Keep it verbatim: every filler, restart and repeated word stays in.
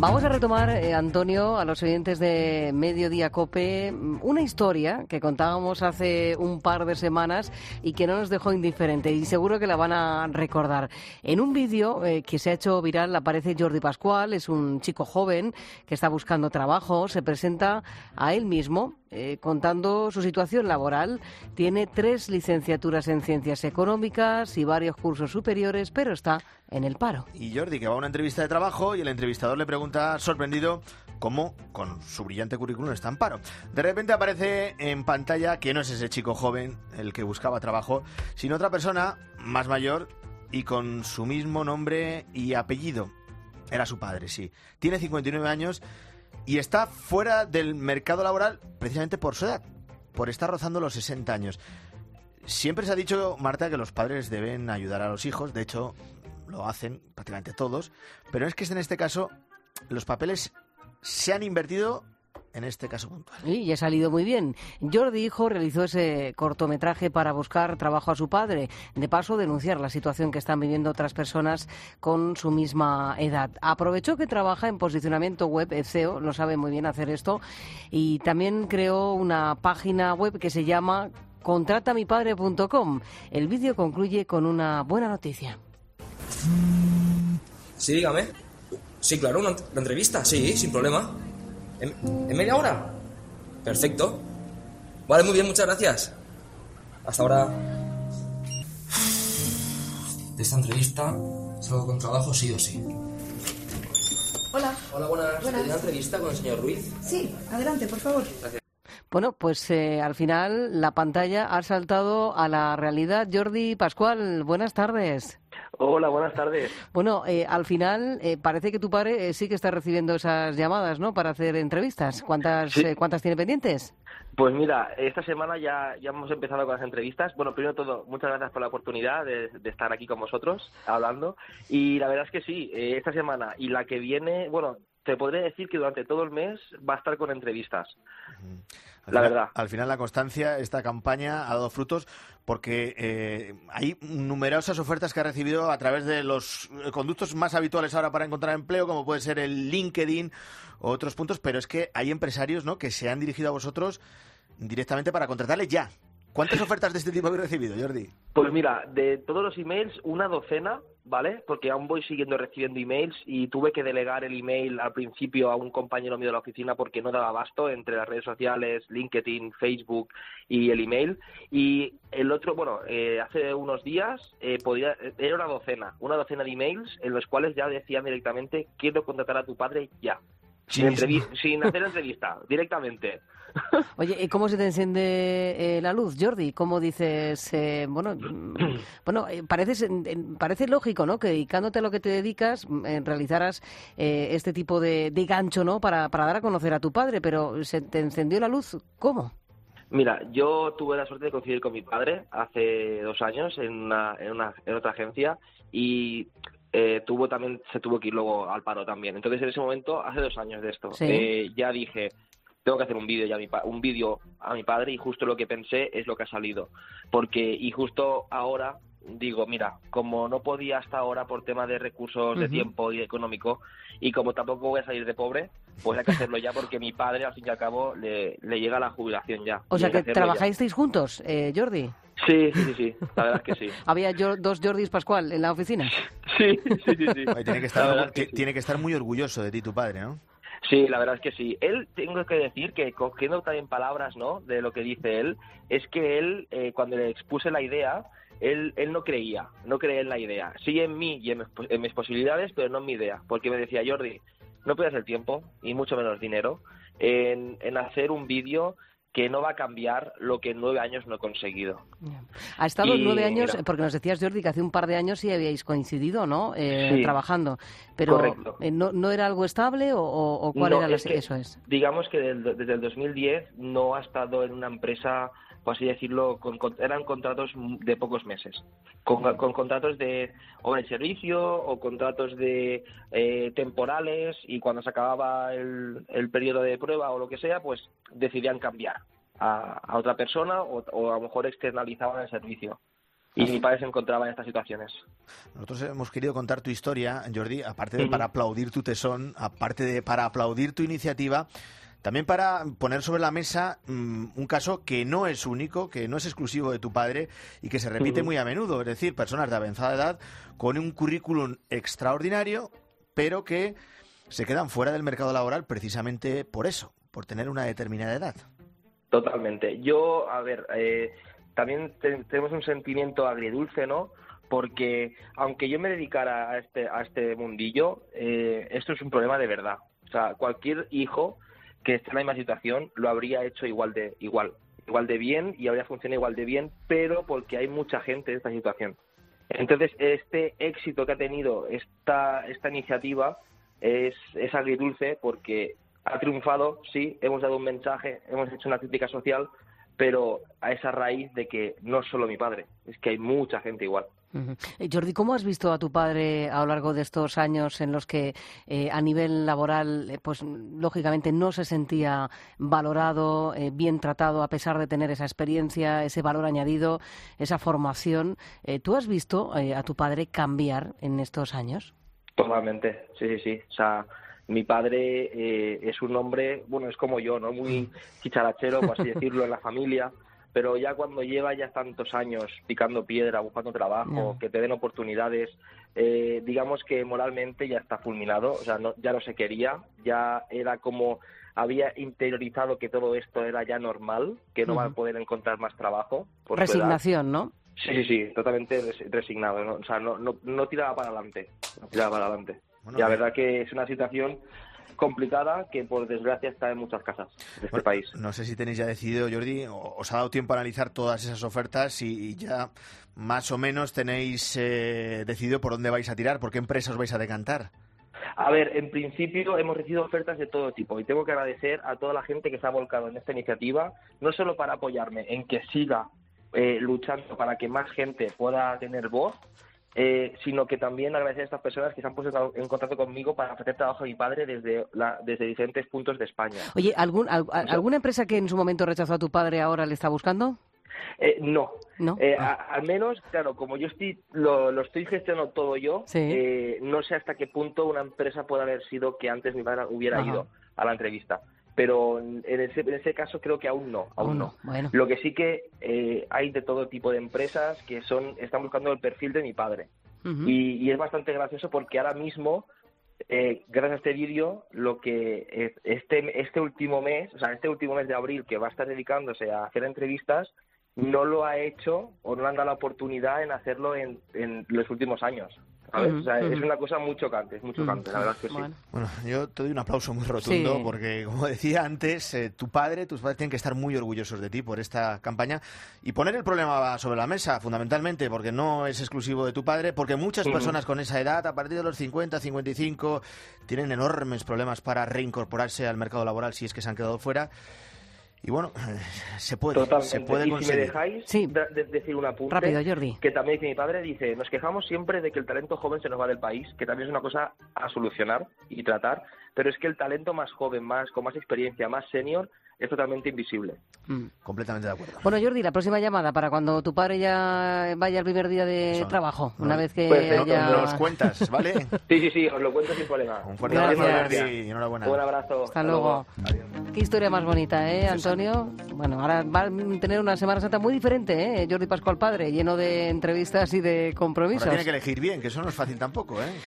Vamos a retomar, eh, Antonio, a los oyentes de Mediodía COPE, una historia que contábamos hace un par de semanas y que no nos dejó indiferente, y seguro que la van a recordar. En un vídeo eh, que se ha hecho viral aparece Jordi Pascual, es un chico joven que está buscando trabajo, se presenta a él mismo eh, contando su situación laboral. Tiene tres licenciaturas en Ciencias Económicas y varios cursos superiores, pero está en el paro. Y Jordi, que va a una entrevista de trabajo y el entrevistador le pregunta, sorprendido, cómo con su brillante currículum está en paro. De repente aparece en pantalla que no es ese chico joven el que buscaba trabajo, sino otra persona más mayor y con su mismo nombre y apellido. Era su padre, sí. Tiene cincuenta y nueve años y está fuera del mercado laboral precisamente por su edad, por estar rozando los sesenta años. Siempre se ha dicho, Marta, que los padres deben ayudar a los hijos. De hecho, lo hacen prácticamente todos, pero es que en este caso los papeles se han invertido en este caso puntual. Y ha salido muy bien. Jordi, hijo, realizó ese cortometraje para buscar trabajo a su padre, de paso denunciar la situación que están viviendo otras personas con su misma edad. Aprovechó que trabaja en posicionamiento web, S E O, lo sabe muy bien hacer esto, y también creó una página web que se llama contrata mi padre punto com. El vídeo concluye con una buena noticia. Sí, dígame. Sí, claro, una, una entrevista, sí, sin problema. ¿En, ¿En media hora? Perfecto. Vale, muy bien, muchas gracias. Hasta ahora. De esta entrevista salgo con trabajo sí o sí. Hola. Hola, buenas. Buenas. ¿Hay una entrevista con el señor Ruiz? Sí, adelante, por favor. Gracias. Bueno, pues eh, al final la pantalla ha saltado a la realidad. Jordi Pascual, buenas tardes. Hola, buenas tardes. Bueno, eh, al final eh, parece que tu padre eh, sí que está recibiendo esas llamadas, ¿no?, para hacer entrevistas. ¿Cuántas, Sí. eh, ¿cuántas tiene pendientes? Pues mira, esta semana ya, ya hemos empezado con las entrevistas. Bueno, primero de todo, muchas gracias por la oportunidad de, de estar aquí con vosotros hablando. Y la verdad es que sí, eh, esta semana y la que viene, bueno, te podré decir que durante todo el mes va a estar con entrevistas. Al La final, verdad. Al final la constancia, esta campaña ha dado frutos porque eh, hay numerosas ofertas que ha recibido a través de los conductos más habituales ahora para encontrar empleo, como puede ser el LinkedIn o otros puntos, pero es que hay empresarios, ¿no?, que se han dirigido a vosotros directamente para contratarles ya. ¿Cuántas ofertas de este tipo habéis recibido, Jordi? Pues mira, de todos los emails, una docena, ¿vale? Porque aún voy siguiendo recibiendo emails y tuve que delegar el email al principio a un compañero mío de la oficina porque no daba abasto entre las redes sociales, LinkedIn, Facebook y el email. Y el otro, bueno, eh, hace unos días eh, podía, era una docena, una docena de emails en los cuales ya decían directamente quiero contratar a tu padre ya. Sin, entrevi- sin hacer entrevista, directamente. Oye, ¿y cómo se te enciende eh, la luz, Jordi? ¿Cómo dices? Eh, bueno, mm, bueno eh, parece, parece lógico, ¿no?, que dedicándote a lo que te dedicas eh, realizaras eh, este tipo de, de gancho, ¿no?, para, para dar a conocer a tu padre, pero ¿se te encendió la luz? ¿Cómo? Mira, yo tuve la suerte de coincidir con mi padre hace dos años en una, en una en otra agencia y eh, tuvo también se tuvo que ir luego al paro también. Entonces, en ese momento, hace dos años de esto, Sí. eh, ya dije, tengo que hacer un vídeo ya a mi pa- un vídeo a mi padre y justo lo que pensé es lo que ha salido. Porque, y justo ahora digo, mira, como no podía hasta ahora por tema de recursos, de Ujú. tiempo y económico, y como tampoco voy a salir de pobre, pues hay que hacerlo ya porque mi padre, al fin y al cabo, le, le llega la jubilación ya. O Y sea, hay que hacerlo ya. trabajáis juntos, eh, Jordi. Sí, sí, sí, sí, la verdad es que sí. ¿Había yo, dos Jordis Pascual en la oficina? Sí, sí, sí, sí. Oye, tiene, que La estar, verdad es que ti- sí. tiene que estar muy orgulloso de ti tu padre, ¿no? Sí, la verdad es que sí. Él, tengo que decir que, cogiendo también palabras, ¿no?, de lo que dice él, es que él, eh, cuando le expuse la idea, él, él no creía, no creía en la idea. Sí en mí y en, mis- en mis posibilidades, pero no en mi idea. Porque me decía, Jordi, no pierdas el tiempo, y mucho menos dinero, en, en hacer un vídeo que no va a cambiar lo que en nueve años no he conseguido. Ha estado Y, nueve años, mira. porque nos decías, Jordi, que hace un par de años sí habíais coincidido, ¿no?, eh, Sí, trabajando. Pero correcto. eh, ¿no, ¿no era algo estable o, o- o cuál No, era la, es que, eso es? digamos que del- desde el dos mil diez no ha estado en una empresa, por así decirlo, con, con- eran contratos de pocos meses, con, con contratos de obra y servicio o contratos de eh, temporales, y cuando se acababa el, el periodo de prueba o lo que sea, pues decidían cambiar a, a otra persona o, o a lo mejor externalizaban el servicio. Y mi padre se encontraba en estas situaciones. Nosotros hemos querido contar tu historia, Jordi, aparte de Ujú. para aplaudir tu tesón, aparte de para aplaudir tu iniciativa, también para poner sobre la mesa mmm, un caso que no es único, que no es exclusivo de tu padre y que se repite Ujú. muy a menudo. Es decir, personas de avanzada edad con un currículum extraordinario, pero que se quedan fuera del mercado laboral precisamente por eso, por tener una determinada edad. Totalmente. Yo, a ver, eh, también te- tenemos un sentimiento agridulce, ¿no? Porque aunque yo me dedicara a este, a este mundillo, eh, esto es un problema de verdad. O sea, cualquier hijo que esté en la misma situación lo habría hecho igual de igual, igual de bien y habría funcionado igual de bien, pero porque hay mucha gente en esta situación. Entonces, este éxito que ha tenido esta esta iniciativa es, es agridulce porque ha triunfado, sí, hemos dado un mensaje, hemos hecho una crítica social, pero a esa raíz de que no es solo mi padre, es que hay mucha gente igual. Uh-huh. Eh, Jordi, ¿cómo has visto a tu padre a lo largo de estos años en los que eh, a nivel laboral, eh, pues lógicamente no se sentía valorado, eh, bien tratado, a pesar de tener esa experiencia, ese valor añadido, esa formación? Eh, ¿Tú has visto eh, a tu padre cambiar en estos años? Totalmente, sí, sí, sí. O sea, mi padre eh, es un hombre, bueno, es como yo, ¿no? Muy chicharachero, por así decirlo, en la familia. Pero ya cuando lleva ya tantos años picando piedra, buscando trabajo, No. que te den oportunidades, eh, digamos que moralmente ya está fulminado, o sea, no, ya no se quería, ya era como, había interiorizado que todo esto era ya normal, que no Uh-huh. va a poder encontrar más trabajo. Por su edad. Resignación, ¿no? Sí, sí, sí, totalmente res- resignado, ¿no? O sea, no, no, no tiraba para adelante, no tiraba para adelante. Bueno, y la eh. verdad que es una situación complicada que por desgracia está en muchas casas de este Bueno, país. no sé si tenéis ya decidido, Jordi, o os ha dado tiempo a analizar todas esas ofertas y, y ya más o menos tenéis eh, decidido por dónde vais a tirar, por qué empresa os vais a decantar. A ver, en principio hemos recibido ofertas de todo tipo y tengo que agradecer a toda la gente que se ha volcado en esta iniciativa, no solo para apoyarme en que siga eh, luchando para que más gente pueda tener voz, eh, sino que también agradecer a estas personas que se han puesto en contacto conmigo para ofrecer trabajo a mi padre desde, la, desde diferentes puntos de España. Oye, ¿algún, al- ¿alguna empresa que en su momento rechazó a tu padre ahora le está buscando? Eh, no, ¿No? Eh, Ah. a- al menos, claro, como yo estoy lo, lo estoy gestionando todo yo, Sí. eh, no sé hasta qué punto una empresa puede haber sido que antes mi padre hubiera Ajá. ido a la entrevista. Pero en ese, en ese caso creo que aún no, aún Aún no. no, bueno. Lo que sí que eh, hay de todo tipo de empresas que son están buscando el perfil de mi padre. Ujú. y, y es bastante gracioso porque ahora mismo, eh, gracias a este vídeo, lo que eh, este este último mes, o sea, este último mes de abril que va a estar dedicándose a hacer entrevistas, no lo ha hecho o no le han dado la oportunidad en hacerlo en, en los últimos años. ¿Sabes? Ujú, O sea, es ujú. una cosa muy chocante, es muy chocante, la verdad es que sí. Bueno. Bueno, yo te doy un aplauso muy rotundo Sí. porque, como decía antes, eh, tu padre, tus padres tienen que estar muy orgullosos de ti por esta campaña y poner el problema sobre la mesa, fundamentalmente, porque no es exclusivo de tu padre, porque muchas Ujú. personas con esa edad, a partir de los cincuenta, cincuenta y cinco, tienen enormes problemas para reincorporarse al mercado laboral si es que se han quedado fuera. Y bueno, eh, se puede, Totalmente. se puede y si me conseguir. dejáis Sí. de- de- decir un apunte, Rápido, Jordi. que también dice mi padre, dice, nos quejamos siempre de que el talento joven se nos va del país, que también es una cosa a solucionar y tratar, pero es que el talento más joven, más con más experiencia, más senior, es totalmente invisible. Mm. Completamente de acuerdo. Bueno, Jordi, la próxima llamada para cuando tu padre ya vaya el primer día de Eso. trabajo, No, una vez que pues, no, haya... Nos cuentas, ¿vale? Sí, sí, sí, os lo cuento sin problema. Un fuerte Gracias. abrazo, Jordi, y enhorabuena. Un abrazo. Hasta luego. Qué historia más bonita, ¿eh, Antonio? Bueno, ahora va a tener una Semana Santa muy diferente, ¿eh? Jordi Pascual padre, lleno de entrevistas y de compromisos. Ahora tiene que elegir bien, que eso no es fácil tampoco, ¿eh?